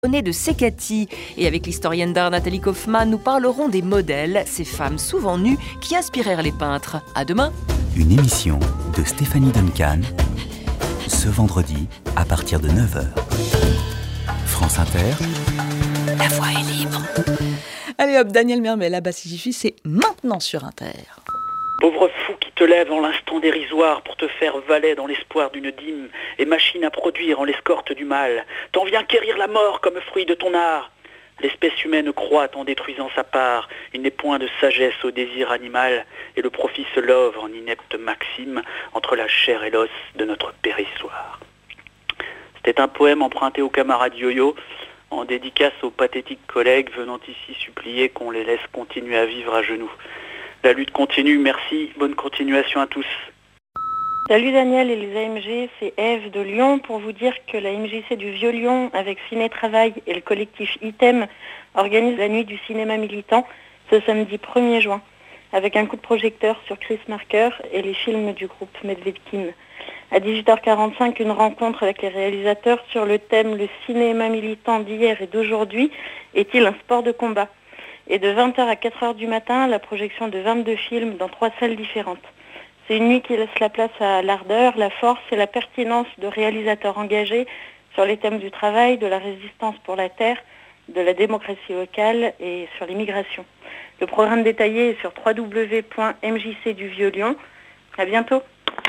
De Secati. Et avec l'historienne d'art Nathalie Kaufmann, nous parlerons des modèles, ces femmes souvent nues qui inspirèrent les peintres. À demain. Une émission de Stéphanie Duncan, ce vendredi à partir de 9h. France Inter. La voix est libre. Allez hop, Daniel Mermet, la basse j'y c'est maintenant sur Inter. Pauvre fou qui te lève en l'instant dérisoire pour te faire valet dans l'espoir d'une dîme et machine à produire en l'escorte du mal. T'en viens quérir la mort comme fruit de ton art. L'espèce humaine croît en détruisant sa part. Il n'est point de sagesse au désir animal et le profit se love en inepte maxime entre la chair et l'os de notre périssoire. C'était un poème emprunté au camarade Yo-Yo en dédicace aux pathétiques collègues venant ici supplier qu'on les laisse continuer à vivre à genoux. La lutte continue, merci, bonne continuation à tous. Salut Daniel et les AMG, c'est Eve de Lyon pour vous dire que la MJC du Vieux-Lyon avec Ciné Travail et le collectif Item organise la nuit du cinéma militant ce samedi 1er juin avec un coup de projecteur sur Chris Marker et les films du groupe Medvedkin. À 18h45, une rencontre avec les réalisateurs sur le thème « Le cinéma militant d'hier et d'aujourd'hui est-il un sport de combat ?» Et de 20h à 4h du matin, la projection de 22 films dans 3 salles différentes. C'est une nuit qui laisse la place à l'ardeur, la force et la pertinence de réalisateurs engagés sur les thèmes du travail, de la résistance pour la terre, de la démocratie locale et sur l'immigration. Le programme détaillé est sur www.mjcduvieux-lyon. À bientôt.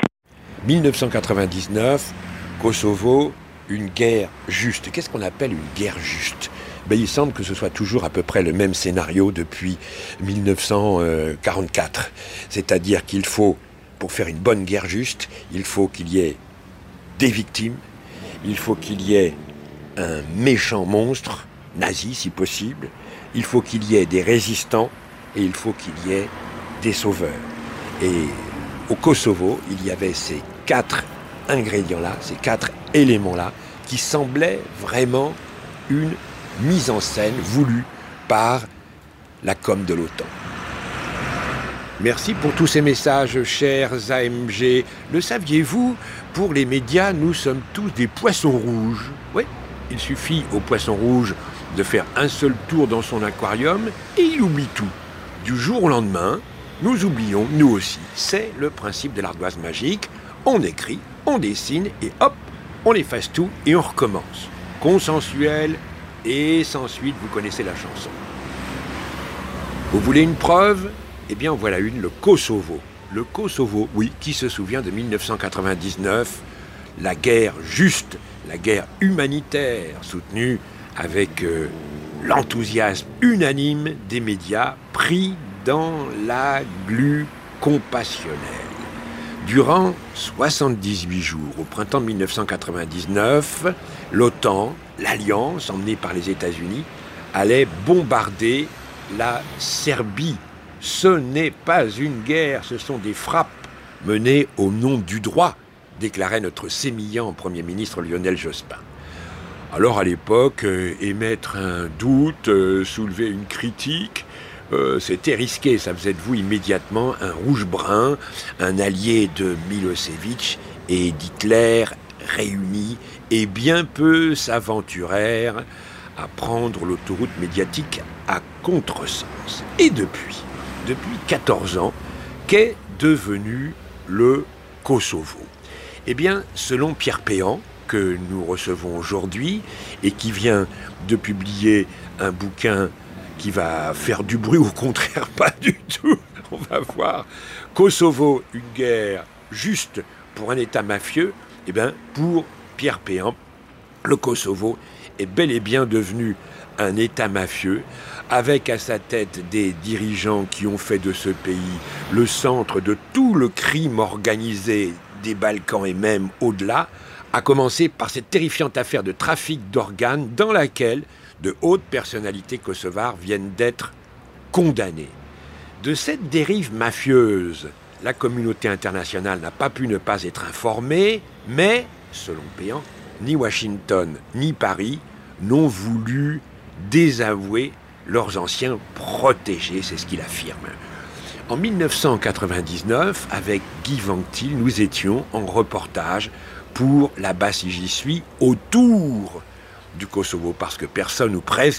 1999, Kosovo, une guerre juste. Qu'est-ce qu'on appelle une guerre juste ? Il semble que ce soit toujours à peu près le même scénario depuis 1944. C'est-à-dire qu'il faut, pour faire une bonne guerre juste, il faut qu'il y ait des victimes, il faut qu'il y ait un méchant monstre, nazi si possible, il faut qu'il y ait des résistants et il faut qu'il y ait des sauveurs. Et au Kosovo, il y avait ces 4 ingrédients-là, ces 4 éléments-là, qui semblaient vraiment une mise en scène voulue par la com de l'OTAN. Merci pour tous ces messages, chers AMG. Le saviez-vous, pour les médias, nous sommes tous des poissons rouges. Oui, il suffit au poisson rouge de faire un seul tour dans son aquarium et il oublie tout. Du jour au lendemain, nous oublions, nous aussi. C'est le principe de l'ardoise magique. On écrit, on dessine et hop, on efface tout et on recommence. Consensuel, et sans suite, vous connaissez la chanson. Vous voulez une preuve ? Eh bien, voilà une, le Kosovo. Le Kosovo, oui, qui se souvient de 1999, la guerre juste, la guerre humanitaire, soutenue avec l'enthousiasme unanime des médias pris dans la glu compassionnelle. Durant 78 jours, au printemps 1999, l'OTAN, l'Alliance, emmenée par les États-Unis, allait bombarder la Serbie. Ce n'est pas une guerre, ce sont des frappes menées au nom du droit, déclarait notre sémillant Premier ministre Lionel Jospin. Alors à l'époque, émettre un doute, soulever une critique, c'était risqué, ça faisait de vous immédiatement un rouge-brun, un allié de Milosevic et d'Hitler réunis, et bien peu s'aventurèrent à prendre l'autoroute médiatique à contresens. Et depuis 14 ans, qu'est devenu le Kosovo ? Eh bien, selon Pierre Péan, que nous recevons aujourd'hui, et qui vient de publier un bouquin qui va faire du bruit, au contraire, pas du tout. On va voir. Kosovo, une guerre juste pour un État mafieux. Eh bien, pour Pierre Péan, le Kosovo est bel et bien devenu un État mafieux, avec à sa tête des dirigeants qui ont fait de ce pays le centre de tout le crime organisé des Balkans et même au-delà, à commencer par cette terrifiante affaire de trafic d'organes dans laquelle de hautes personnalités kosovares viennent d'être condamnées. De cette dérive mafieuse, la communauté internationale n'a pas pu ne pas être informée, mais, selon Péan, ni Washington ni Paris n'ont voulu désavouer leurs anciens protégés, c'est ce qu'il affirme. En 1999, avec Guy Vanctil, nous étions en reportage pour La Basse J'y suis autour du Kosovo, parce que personne ou presque